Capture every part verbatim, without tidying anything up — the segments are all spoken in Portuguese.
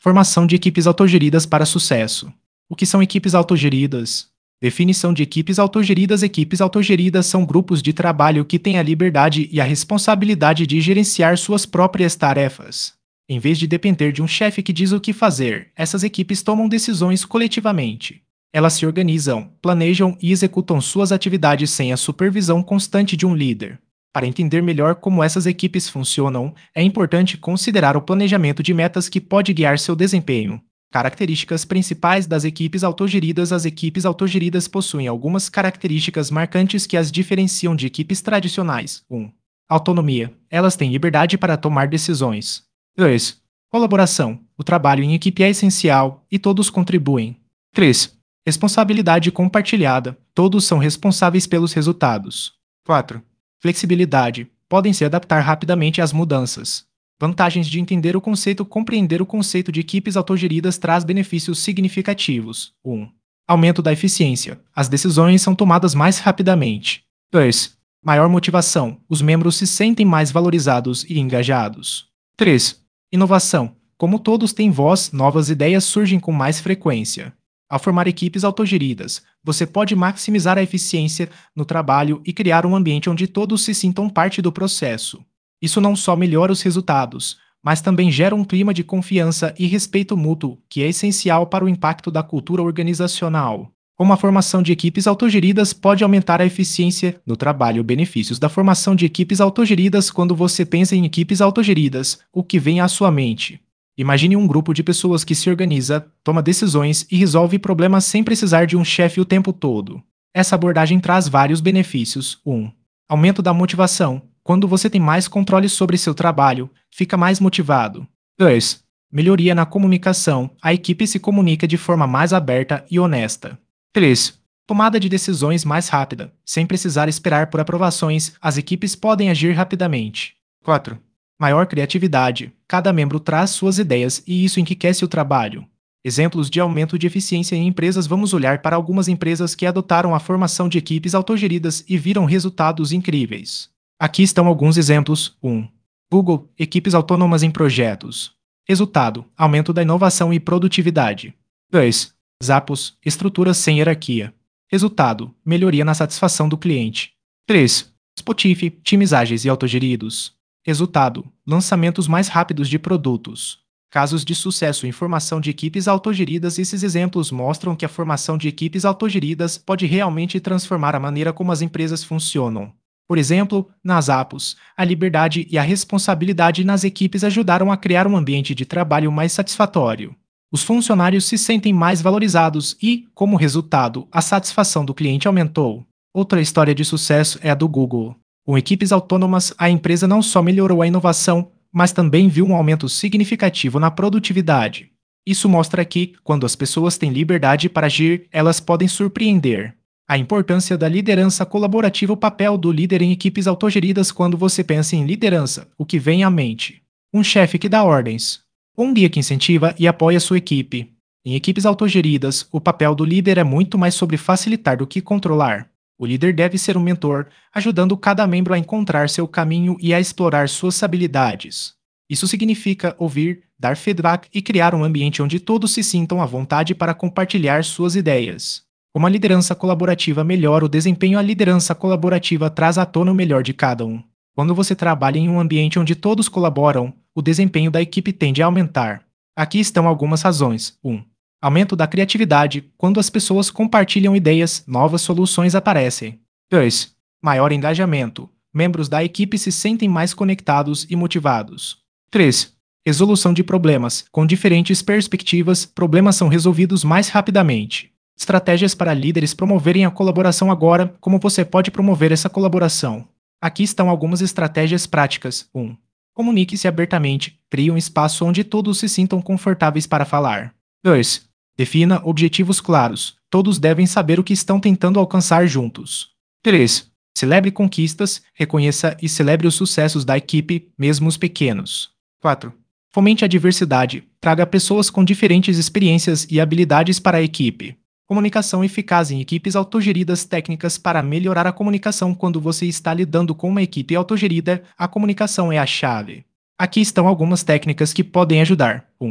Formação de equipes autogeridas para sucesso. O que são equipes autogeridas? Definição de equipes autogeridas. Equipes autogeridas são grupos de trabalho que têm a liberdade e a responsabilidade de gerenciar suas próprias tarefas. Em vez de depender de um chefe que diz o que fazer, essas equipes tomam decisões coletivamente. Elas se organizam, planejam e executam suas atividades sem a supervisão constante de um líder. Para entender melhor como essas equipes funcionam, é importante considerar o planejamento de metas que pode guiar seu desempenho. Características principais das equipes autogeridas. As equipes autogeridas possuem algumas características marcantes que as diferenciam de equipes tradicionais. um. Autonomia. Elas têm liberdade para tomar decisões. dois. Colaboração. O trabalho em equipe é essencial e todos contribuem. três. Responsabilidade compartilhada. Todos são responsáveis pelos resultados. quatro. Flexibilidade. Podem se adaptar rapidamente às mudanças. Vantagens de entender o conceito. Compreender o conceito de equipes autogeridas traz benefícios significativos. um. Aumento da eficiência. As decisões são tomadas mais rapidamente. dois. Maior motivação. Os membros se sentem mais valorizados e engajados. três. Inovação. Como todos têm voz, novas ideias surgem com mais frequência. Ao formar equipes autogeridas, você pode maximizar a eficiência no trabalho e criar um ambiente onde todos se sintam parte do processo. Isso não só melhora os resultados, mas também gera um clima de confiança e respeito mútuo, que é essencial para o impacto da cultura organizacional. Como a formação de equipes autogeridas pode aumentar a eficiência no trabalho. Benefícios da formação de equipes autogeridas. Quando você pensa em equipes autogeridas, o que vem à sua mente? Imagine um grupo de pessoas que se organiza, toma decisões e resolve problemas sem precisar de um chefe o tempo todo. Essa abordagem traz vários benefícios. um. Aumento da motivação. Quando você tem mais controle sobre seu trabalho, fica mais motivado. dois. Melhoria na comunicação. A equipe se comunica de forma mais aberta e honesta. três. Tomada de decisões mais rápida. Sem precisar esperar por aprovações, as equipes podem agir rapidamente. quatro. Maior criatividade. Cada membro traz suas ideias e isso enriquece o trabalho. Exemplos de aumento de eficiência em empresas. Vamos olhar para algumas empresas que adotaram a formação de equipes autogeridas e viram resultados incríveis. Aqui estão alguns exemplos. um. Google, equipes autônomas em projetos. Resultado: aumento da inovação e produtividade. dois. Zappos, estruturas sem hierarquia. Resultado: melhoria na satisfação do cliente. três. Spotify, times ágeis e autogeridos. Resultado: lançamentos mais rápidos de produtos. Casos de sucesso em formação de equipes autogeridas. Esses exemplos mostram que a formação de equipes autogeridas pode realmente transformar a maneira como as empresas funcionam. Por exemplo, nas Zappos, a liberdade e a responsabilidade nas equipes ajudaram a criar um ambiente de trabalho mais satisfatório. Os funcionários se sentem mais valorizados e, como resultado, a satisfação do cliente aumentou. Outra história de sucesso é a do Google. Com equipes autônomas, a empresa não só melhorou a inovação, mas também viu um aumento significativo na produtividade. Isso mostra que, quando as pessoas têm liberdade para agir, elas podem surpreender. A importância da liderança colaborativa. O papel do líder em equipes autogeridas. Quando você pensa em liderança, o que vem à mente? Um chefe que dá ordens. Um guia que incentiva e apoia sua equipe. Em equipes autogeridas, o papel do líder é muito mais sobre facilitar do que controlar. O líder deve ser um mentor, ajudando cada membro a encontrar seu caminho e a explorar suas habilidades. Isso significa ouvir, dar feedback e criar um ambiente onde todos se sintam à vontade para compartilhar suas ideias. Como a liderança colaborativa melhora o desempenho. A liderança colaborativa traz à tona o melhor de cada um. Quando você trabalha em um ambiente onde todos colaboram, o desempenho da equipe tende a aumentar. Aqui estão algumas razões. um. Aumento da criatividade. Quando as pessoas compartilham ideias, novas soluções aparecem. dois. Maior engajamento. Membros da equipe se sentem mais conectados e motivados. três. Resolução de problemas. Com diferentes perspectivas, problemas são resolvidos mais rapidamente. Estratégias para líderes promoverem a colaboração. Agora, como você pode promover essa colaboração? Aqui estão algumas estratégias práticas. um. Comunique-se abertamente. Crie um espaço onde todos se sintam confortáveis para falar. dois. Defina objetivos claros. Todos devem saber o que estão tentando alcançar juntos. três. Celebre conquistas, reconheça e celebre os sucessos da equipe, mesmo os pequenos. quatro. Fomente a diversidade. Traga pessoas com diferentes experiências e habilidades para a equipe. Comunicação eficaz em equipes autogeridas. Técnicas para melhorar a comunicação. Quando você está lidando com uma equipe autogerida, a comunicação é a chave. Aqui estão algumas técnicas que podem ajudar. um.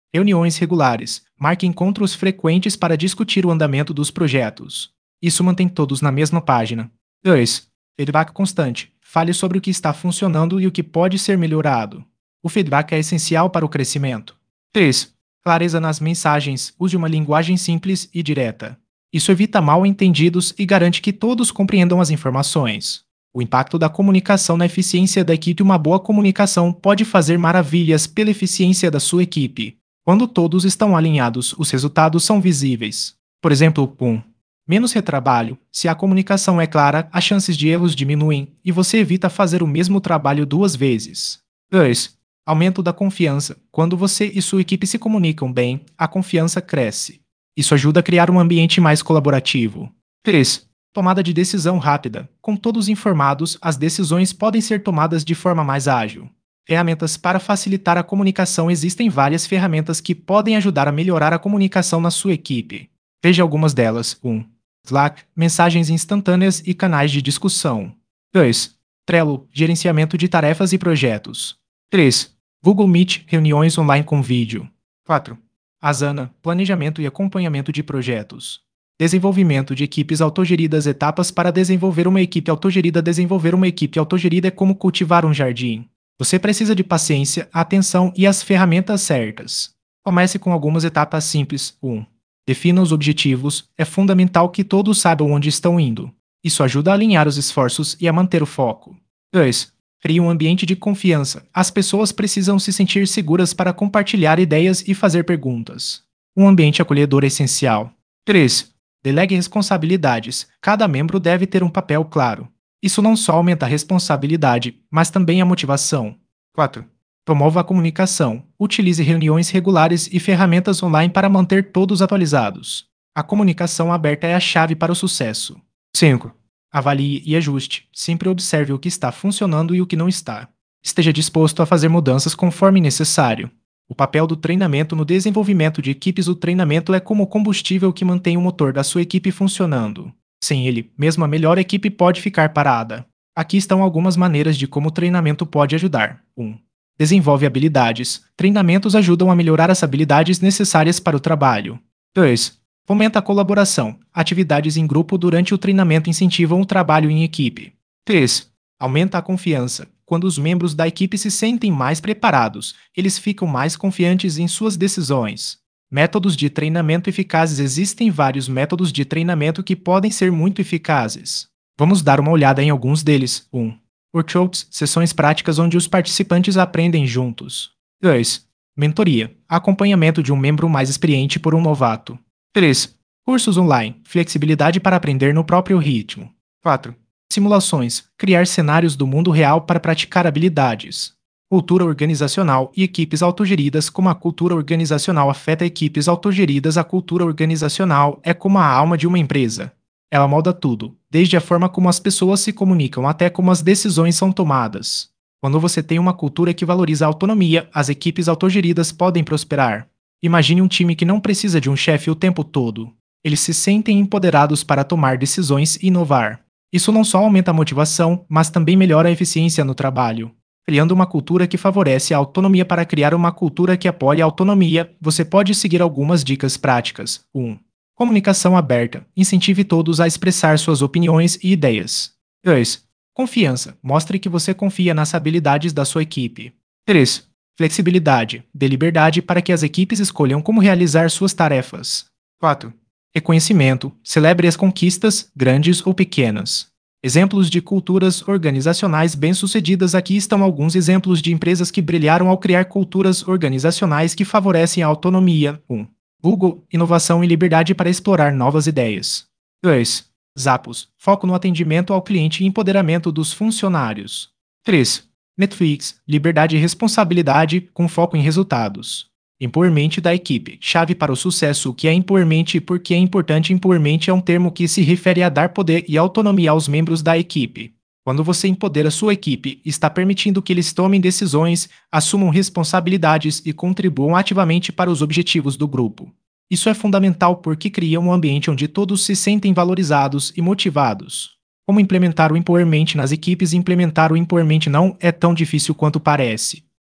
Reuniões regulares. Marque encontros frequentes para discutir o andamento dos projetos. Isso mantém todos na mesma página. dois. Feedback constante. Fale sobre o que está funcionando e o que pode ser melhorado. O feedback é essencial para o crescimento. três. Clareza nas mensagens. Use uma linguagem simples e direta. Isso evita mal-entendidos e garante que todos compreendam as informações. O impacto da comunicação na eficiência da equipe. Uma boa comunicação pode fazer maravilhas pela eficiência da sua equipe. Quando todos estão alinhados, os resultados são visíveis. Por exemplo, um. Menos retrabalho. Se a comunicação é clara, as chances de erros diminuem e você evita fazer o mesmo trabalho duas vezes. dois. Aumento da confiança. Quando você e sua equipe se comunicam bem, a confiança cresce. Isso ajuda a criar um ambiente mais colaborativo. três. Tomada de decisão rápida. Com todos informados, as decisões podem ser tomadas de forma mais ágil. Ferramentas para facilitar a comunicação. Existem várias ferramentas que podem ajudar a melhorar a comunicação na sua equipe. Veja algumas delas. um. Slack, mensagens instantâneas e canais de discussão. dois. Trello, gerenciamento de tarefas e projetos. três. Google Meet, reuniões online com vídeo. quatro. Asana, planejamento e acompanhamento de projetos. Desenvolvimento de equipes autogeridas. Etapas para desenvolver uma equipe autogerida. Desenvolver uma equipe autogerida é como cultivar um jardim. Você precisa de paciência, atenção e as ferramentas certas. Comece com algumas etapas simples. um. Defina os objetivos. É fundamental que todos saibam onde estão indo. Isso ajuda a alinhar os esforços e a manter o foco. dois. Crie um ambiente de confiança. As pessoas precisam se sentir seguras para compartilhar ideias e fazer perguntas. Um ambiente acolhedor é essencial. três. Delegue responsabilidades. Cada membro deve ter um papel claro. Isso não só aumenta a responsabilidade, mas também a motivação. quatro. Promova a comunicação. Utilize reuniões regulares e ferramentas online para manter todos atualizados. A comunicação aberta é a chave para o sucesso. cinco. Avalie e ajuste. Sempre observe o que está funcionando e o que não está. Esteja disposto a fazer mudanças conforme necessário. O papel do treinamento no desenvolvimento de equipes. O treinamento é como o combustível que mantém o motor da sua equipe funcionando. Sem ele, mesmo a melhor equipe pode ficar parada. Aqui estão algumas maneiras de como o treinamento pode ajudar. um. Desenvolve habilidades. Treinamentos ajudam a melhorar as habilidades necessárias para o trabalho. dois. Fomenta a colaboração. Atividades em grupo durante o treinamento incentivam o trabalho em equipe. três. Aumenta a confiança. Quando os membros da equipe se sentem mais preparados, eles ficam mais confiantes em suas decisões. Métodos de treinamento eficazes. Existem vários métodos de treinamento que podem ser muito eficazes. Vamos dar uma olhada em alguns deles. um. Workshops, sessões práticas onde os participantes aprendem juntos. dois. Mentoria, acompanhamento de um membro mais experiente por um novato. três. Cursos online, flexibilidade para aprender no próprio ritmo. quatro. Simulações, criar cenários do mundo real para praticar habilidades. Cultura organizacional e equipes autogeridas. Como a cultura organizacional afeta equipes autogeridas. A cultura organizacional é como a alma de uma empresa. Ela molda tudo, desde a forma como as pessoas se comunicam até como as decisões são tomadas. Quando você tem uma cultura que valoriza a autonomia, as equipes autogeridas podem prosperar. Imagine um time que não precisa de um chefe o tempo todo. Eles se sentem empoderados para tomar decisões e inovar. Isso não só aumenta a motivação, mas também melhora a eficiência no trabalho. Criando uma cultura que favorece a autonomia. Para criar uma cultura que apoia a autonomia, você pode seguir algumas dicas práticas. um. Comunicação aberta. Incentive todos a expressar suas opiniões e ideias. dois. Confiança. Mostre que você confia nas habilidades da sua equipe. três. Flexibilidade. Dê liberdade para que as equipes escolham como realizar suas tarefas. quatro. Reconhecimento. Celebre as conquistas, grandes ou pequenas. Exemplos de culturas organizacionais bem-sucedidas. Aqui estão alguns exemplos de empresas que brilharam ao criar culturas organizacionais que favorecem a autonomia. um. Google, inovação e liberdade para explorar novas ideias. dois. Zappos, foco no atendimento ao cliente e empoderamento dos funcionários. três. Netflix, liberdade e responsabilidade com foco em resultados. Empowerment da equipe, chave para o sucesso. O que é empowerment e por que é importante? Empowerment é um termo que se refere a dar poder e autonomia aos membros da equipe. Quando você empodera sua equipe, está permitindo que eles tomem decisões, assumam responsabilidades e contribuam ativamente para os objetivos do grupo. Isso é fundamental porque cria um ambiente onde todos se sentem valorizados e motivados. Como implementar o empowerment nas equipes? Implementar o empowerment não é tão difícil quanto parece.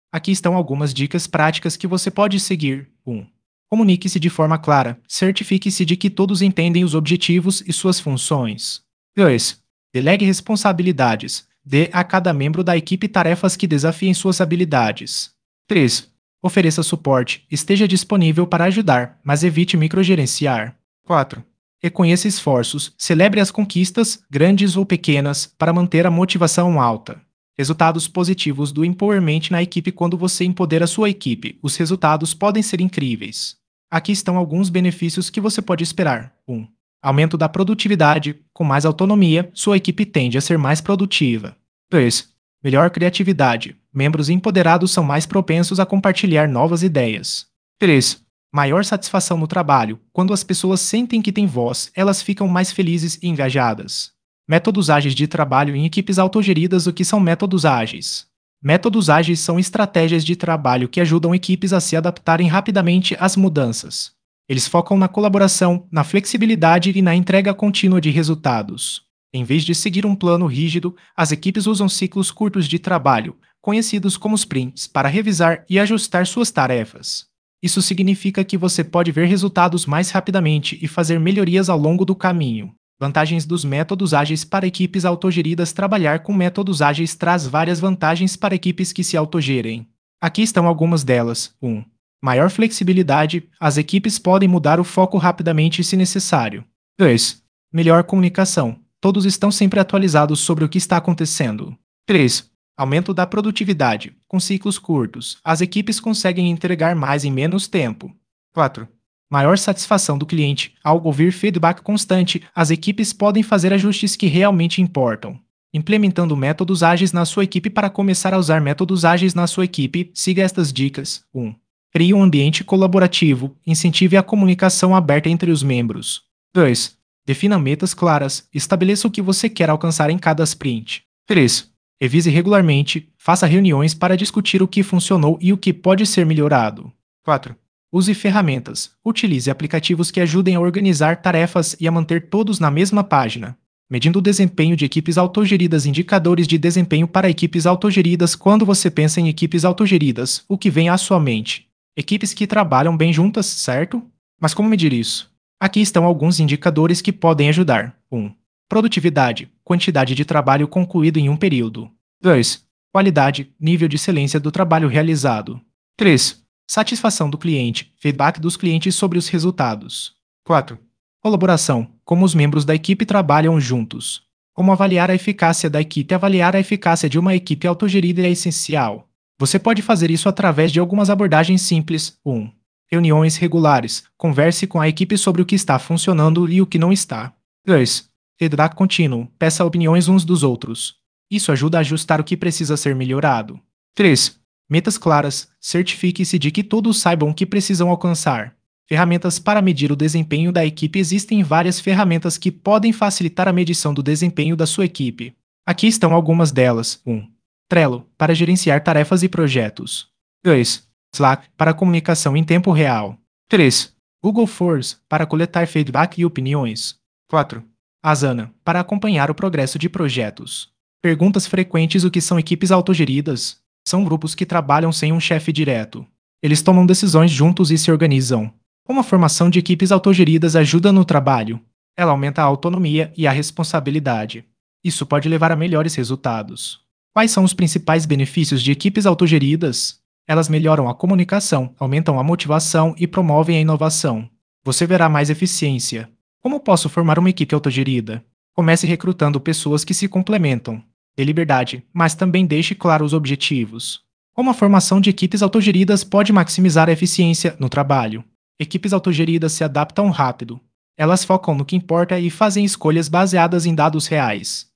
Aqui estão algumas dicas práticas que você pode seguir. um. Comunique-se de forma clara. Certifique-se de que todos entendem os objetivos e suas funções. dois. Delegue responsabilidades. Dê a cada membro da equipe tarefas que desafiem suas habilidades. três. Ofereça suporte. Esteja disponível para ajudar, mas evite microgerenciar. quatro. Reconheça esforços. Celebre as conquistas, grandes ou pequenas, para manter a motivação alta. Resultados positivos do empowerment na equipe. Quando você empodera sua equipe, os resultados podem ser incríveis. Aqui estão alguns benefícios que você pode esperar. um. Aumento da produtividade. Com mais autonomia, sua equipe tende a ser mais produtiva. dois. Melhor criatividade. Membros empoderados são mais propensos a compartilhar novas ideias. três. Maior satisfação no trabalho. Quando as pessoas sentem que têm voz, elas ficam mais felizes e engajadas. Métodos ágeis de trabalho em equipes autogeridas. O que são métodos ágeis? Métodos ágeis são estratégias de trabalho que ajudam equipes a se adaptarem rapidamente às mudanças. Eles focam na colaboração, na flexibilidade e na entrega contínua de resultados. Em vez de seguir um plano rígido, as equipes usam ciclos curtos de trabalho, conhecidos como sprints, para revisar e ajustar suas tarefas. Isso significa que você pode ver resultados mais rapidamente e fazer melhorias ao longo do caminho. Vantagens dos métodos ágeis para equipes autogeridas. Trabalhar com métodos ágeis traz várias vantagens para equipes que se autogerem. Aqui estão algumas delas. um. Maior flexibilidade. As equipes podem mudar o foco rapidamente se necessário. dois. Melhor comunicação. Todos estão sempre atualizados sobre o que está acontecendo. três. Aumento da produtividade. Com ciclos curtos, as equipes conseguem entregar mais em menos tempo. quatro. Maior satisfação do cliente. Ao ouvir feedback constante, as equipes podem fazer ajustes que realmente importam. Implementando métodos ágeis na sua equipe. Para começar a usar métodos ágeis na sua equipe, siga estas dicas. um. Crie um ambiente colaborativo. Incentive a comunicação aberta entre os membros. dois. Defina metas claras. Estabeleça o que você quer alcançar em cada sprint. três. Revise regularmente. Faça reuniões para discutir o que funcionou e o que pode ser melhorado. quatro. Use ferramentas. Utilize aplicativos que ajudem a organizar tarefas e a manter todos na mesma página. Medindo o desempenho de equipes autogeridas. Indicadores de desempenho para equipes autogeridas. Quando você pensa em equipes autogeridas, o que vem à sua mente? Equipes que trabalham bem juntas, certo? Mas como medir isso? Aqui estão alguns indicadores que podem ajudar. um. Produtividade. Quantidade de trabalho concluído em um período. dois. Qualidade. Nível de excelência do trabalho realizado. três. Satisfação do cliente. Feedback dos clientes sobre os resultados. quatro. Colaboração. Como os membros da equipe trabalham juntos. Como avaliar a eficácia da equipe. Avaliar a eficácia de uma equipe autogerida é essencial. Você pode fazer isso através de algumas abordagens simples. um. Reuniões regulares. Converse com a equipe sobre o que está funcionando e o que não está. dois. Feedback contínuo. Peça opiniões uns dos outros. Isso ajuda a ajustar o que precisa ser melhorado. três. Metas claras. Certifique-se de que todos saibam o que precisam alcançar. Ferramentas para medir o desempenho da equipe. Existem várias ferramentas que podem facilitar a medição do desempenho da sua equipe. Aqui estão algumas delas. um. Trello, para gerenciar tarefas e projetos. dois. Slack, para comunicação em tempo real. três. Google Forms, para coletar feedback e opiniões. quatro. Asana, para acompanhar o progresso de projetos. Perguntas frequentes. O que são equipes autogeridas? São grupos que trabalham sem um chefe direto. Eles tomam decisões juntos e se organizam. Como a formação de equipes autogeridas ajuda no trabalho? Ela aumenta a autonomia e a responsabilidade. Isso pode levar a melhores resultados. Quais são os principais benefícios de equipes autogeridas? Elas melhoram a comunicação, aumentam a motivação e promovem a inovação. Você verá mais eficiência. Como posso formar uma equipe autogerida? Comece recrutando pessoas que se complementam. Dê liberdade, mas também deixe claro os objetivos. Como a formação de equipes autogeridas pode maximizar a eficiência no trabalho? Equipes autogeridas se adaptam rápido. Elas focam no que importa e fazem escolhas baseadas em dados reais.